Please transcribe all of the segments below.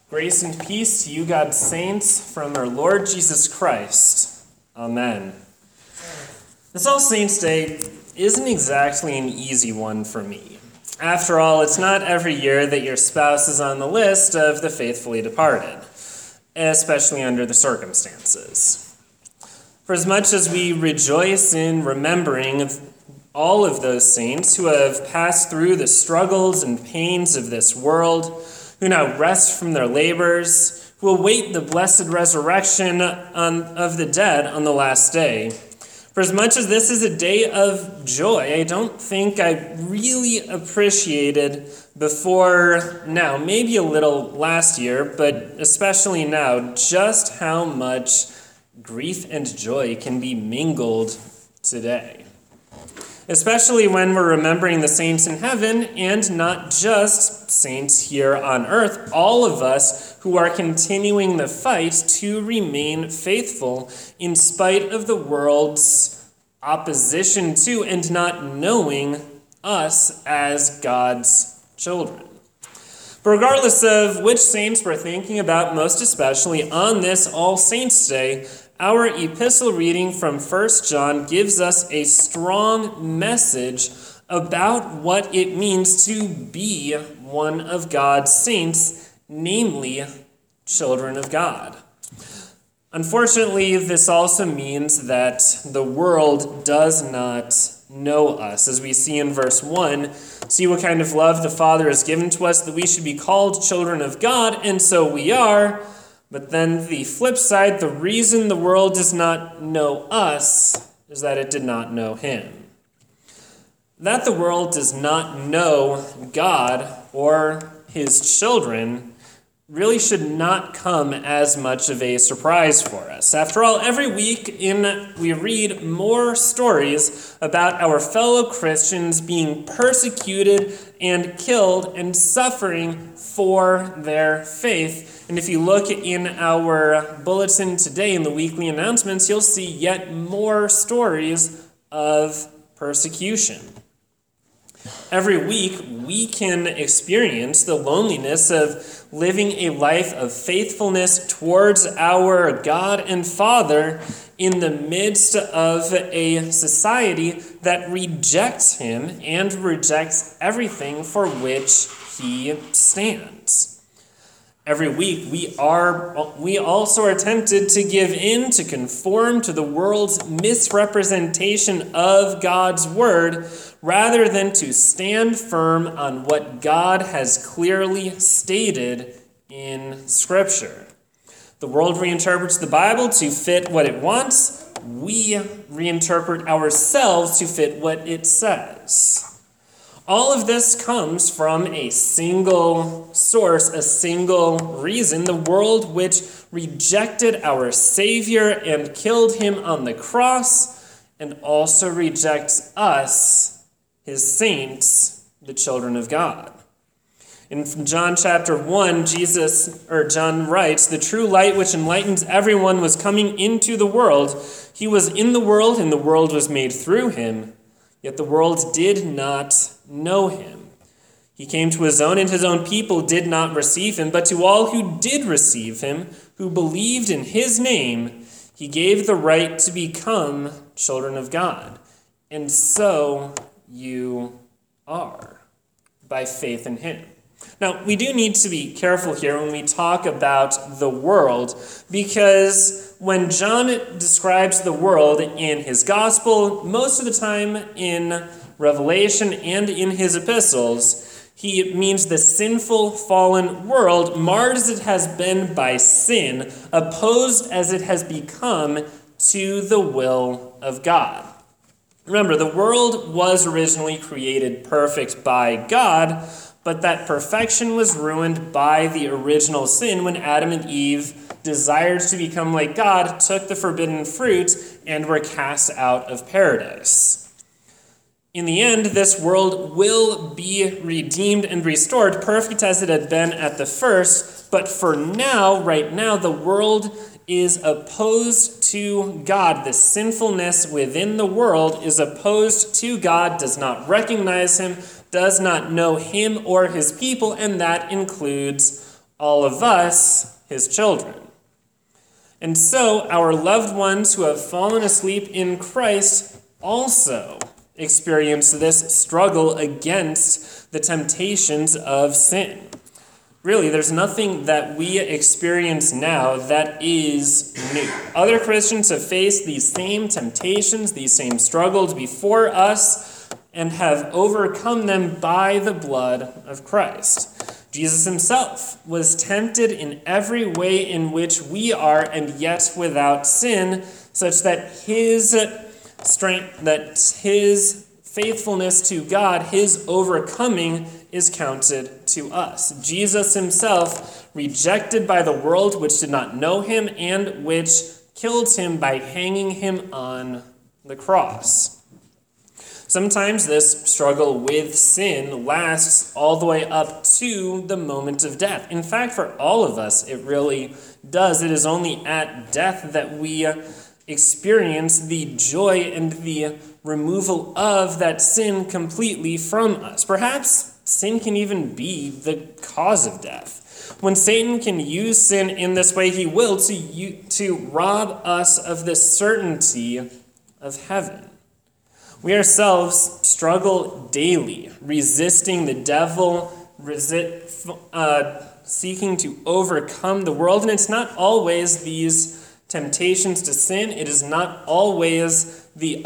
Grace and peace to you, God's saints, from our Lord Jesus Christ. Amen. This All Saints' Day isn't exactly an easy one for me. After all, it's not every year that your spouse is on the list of the faithfully departed, especially under the circumstances. For as much as we rejoice in remembering all of those saints who have passed through the struggles and pains of this world, who now rest from their labors, who await the blessed resurrection of the dead on the last day. For as much as this is a day of joy, I don't think I really appreciated before now, maybe a little last year, but especially now, just how much grief and joy can be mingled today. Especially when we're remembering the saints in heaven, and not just saints here on earth, all of us who are continuing the fight to remain faithful in spite of the world's opposition to and not knowing us as God's children. But regardless of which saints we're thinking about most especially on this All Saints' Day, our epistle reading from 1 John gives us a strong message about what it means to be one of God's saints, namely children of God. Unfortunately, this also means that the world does not know us. As we see in verse 1, see what kind of love the Father has given to us that we should be called children of God, and so we are. But then the flip side, the reason the world does not know us is that it did not know him. That the world does not know God or his children really should not come as much of a surprise for us. After all, every week we read more stories about our fellow Christians being persecuted and killed and suffering for their faith. And if you look in our bulletin today in the weekly announcements, you'll see yet more stories of persecution. Every week, we can experience the loneliness of living a life of faithfulness towards our God and Father in the midst of a society that rejects him and rejects everything for which he stands. Every week, we also are tempted to give in, to conform to the world's misrepresentation of God's word, rather than to stand firm on what God has clearly stated in Scripture. The world reinterprets the Bible to fit what it wants. We reinterpret ourselves to fit what it says. All of this comes from a single source, a single reason: the world which rejected our Savior and killed him on the cross, and also rejects us, his saints, the children of God. In John chapter 1, John writes, "The true light which enlightens everyone was coming into the world. He was in the world, and the world was made through him. Yet the world did not know him. He came to his own, and his own people did not receive him. But to all who did receive him, who believed in his name, he gave the right to become children of God. And so you are, by faith in him." Now, we do need to be careful here when we talk about the world, because when John describes the world in his gospel, most of the time in Revelation and in his epistles, he means the sinful, fallen world, marred as it has been by sin, opposed as it has become to the will of God. Remember, the world was originally created perfect by God, but that perfection was ruined by the original sin when Adam and Eve desired to become like God, took the forbidden fruit, and were cast out of paradise. In the end, this world will be redeemed and restored, perfect as it had been at the first, but for now, right now, the world is opposed to God. The sinfulness within the world is opposed to God, does not recognize him, does not know him or his people, and that includes all of us his children. And so our loved ones who have fallen asleep in Christ also experience this struggle against the temptations of sin. Really, there's nothing that we experience now that is new. Other Christians have faced these same temptations, these same struggles before us, and have overcome them by the blood of Christ. Jesus himself was tempted in every way in which we are, and yet without sin, such that his strength, that his faithfulness to God, his overcoming, is counted to us. Jesus himself, rejected by the world which did not know him and which killed him by hanging him on the cross. Sometimes this struggle with sin lasts all the way up to the moment of death. In fact, for all of us, it really does. It is only at death that we experience the joy and the removal of that sin completely from us. Perhaps sin can even be the cause of death. When Satan can use sin in this way, he will to rob us of the certainty of heaven. We ourselves struggle daily, resisting the devil, seeking to overcome the world. And it's not always these temptations to sin. It is not always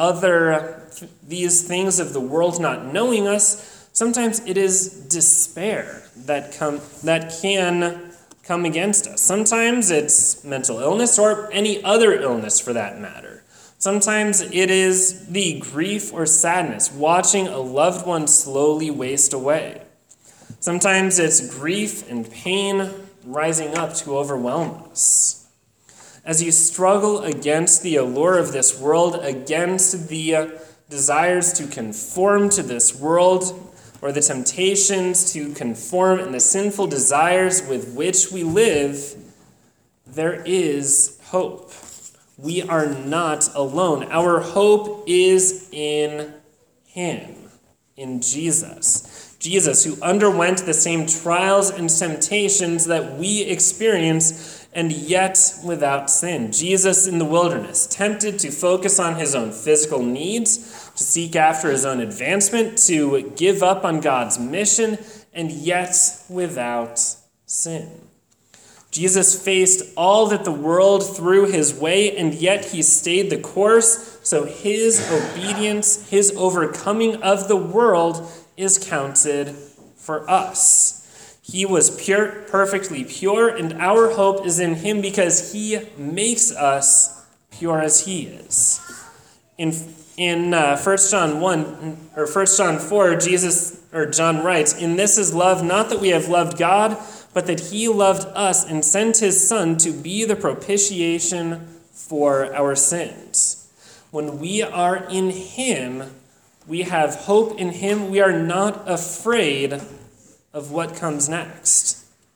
these things of the world not knowing us. Sometimes it is despair that can come against us. Sometimes it's mental illness or any other illness for that matter. Sometimes it is the grief or sadness, watching a loved one slowly waste away. Sometimes it's grief and pain rising up to overwhelm us. As you struggle against the allure of this world, against the desires to conform to this world, or the temptations to conform and the sinful desires with which we live, there is hope. We are not alone. Our hope is in him, in Jesus. Jesus, who underwent the same trials and temptations that we experience, and yet without sin. Jesus in the wilderness, tempted to focus on his own physical needs, to seek after his own advancement, to give up on God's mission, and yet without sin. Jesus faced all that the world threw his way, and yet he stayed the course, so his obedience, his overcoming of the world is counted for us. He was pure, perfectly pure, and our hope is in him because he makes us pure as he is. In 1 John 1 or 1 John 4, John writes, "In this is love, not that we have loved God, but that he loved us and sent his Son to be the propitiation for our sins." When we are in him, we have hope in him. We are not afraid of what comes next.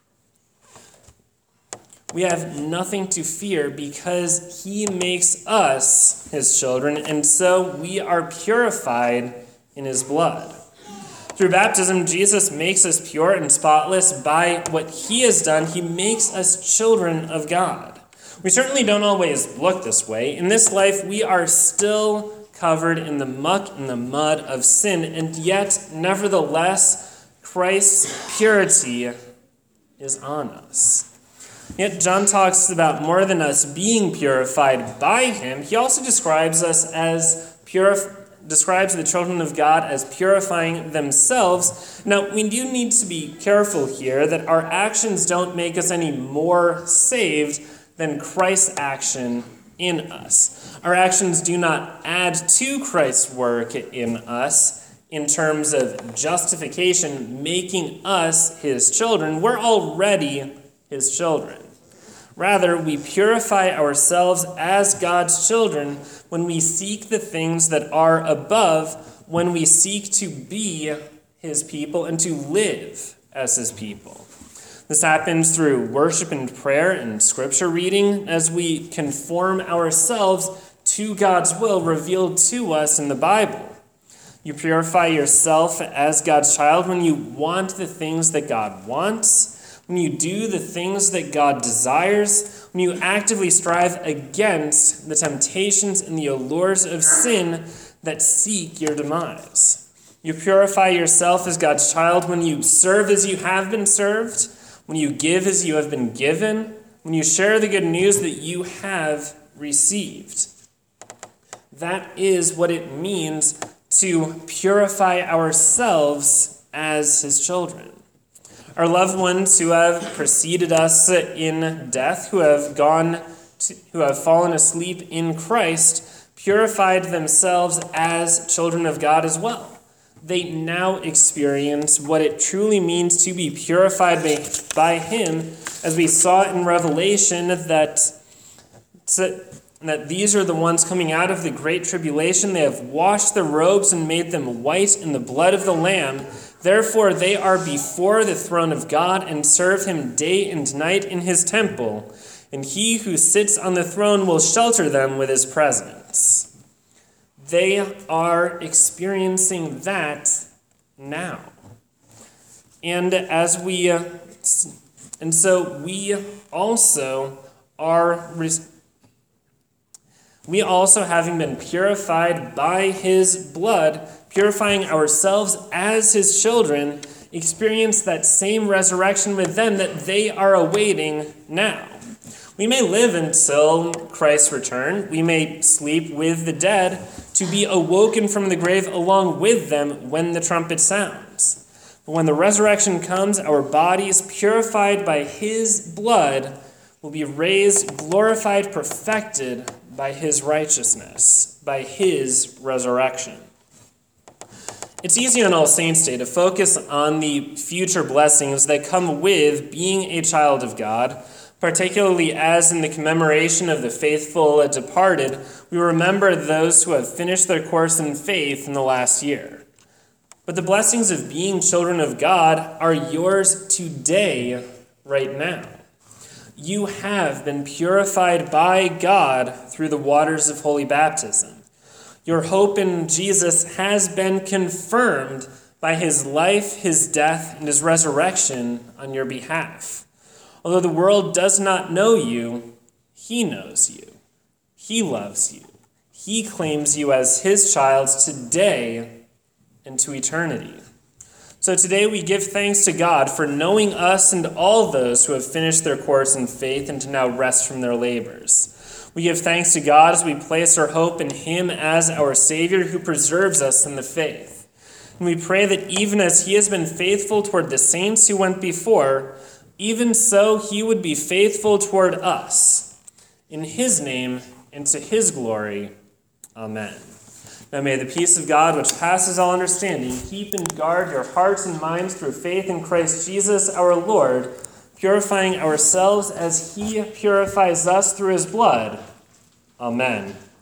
We have nothing to fear because he makes us his children, and so we are purified in his blood. Through baptism, Jesus makes us pure and spotless by what he has done. He makes us children of God. We certainly don't always look this way. In this life, we are still covered in the muck and the mud of sin, and yet, nevertheless, Christ's purity is on us. Yet John talks about more than us being purified by him. He also describes the children of God as purifying themselves. Now, we do need to be careful here that our actions don't make us any more saved than Christ's action in us. Our actions do not add to Christ's work in us in terms of justification, making us his children. We're already his children. Rather, we purify ourselves as God's children when we seek the things that are above, when we seek to be his people and to live as his people. This happens through worship and prayer and scripture reading as we conform ourselves to God's will revealed to us in the Bible. You purify yourself as God's child when you want the things that God wants, when you do the things that God desires, when you actively strive against the temptations and the allures of sin that seek your demise. You purify yourself as God's child when you serve as you have been served, when you give as you have been given, when you share the good news that you have received. That is what it means to purify ourselves as his children. Our loved ones who have preceded us in death, who have fallen asleep in Christ, purified themselves as children of God as well. They now experience what it truly means to be purified by him, as we saw in Revelation, that these are the ones coming out of the great tribulation. They have washed their robes and made them white in the blood of the Lamb. Therefore, they are before the throne of God and serve him day and night in his temple, and he who sits on the throne will shelter them with his presence. They are experiencing that now. And so we also, having been purified by his blood, purifying ourselves as his children, experience that same resurrection with them that they are awaiting now. We may live until Christ's return. We may sleep with the dead to be awoken from the grave along with them when the trumpet sounds. But when the resurrection comes, our bodies, purified by his blood, will be raised, glorified, perfected by his righteousness, by his resurrection. It's easy on All Saints' Day to focus on the future blessings that come with being a child of God, particularly as in the commemoration of the faithful departed, we remember those who have finished their course in faith in the last year. But the blessings of being children of God are yours today, right now. You have been purified by God through the waters of holy baptism. Your hope in Jesus has been confirmed by his life, his death, and his resurrection on your behalf. Although the world does not know you, he knows you. He loves you. He claims you as his child today and to eternity. So today we give thanks to God for knowing us and all those who have finished their course in faith and to now rest from their labors. We give thanks to God as we place our hope in him as our Savior who preserves us in the faith. And we pray that even as he has been faithful toward the saints who went before, even so he would be faithful toward us. In his name and to his glory. Amen. Now may the peace of God, which passes all understanding, keep and guard your hearts and minds through faith in Christ Jesus our Lord, purifying ourselves as he purifies us through his blood. Amen.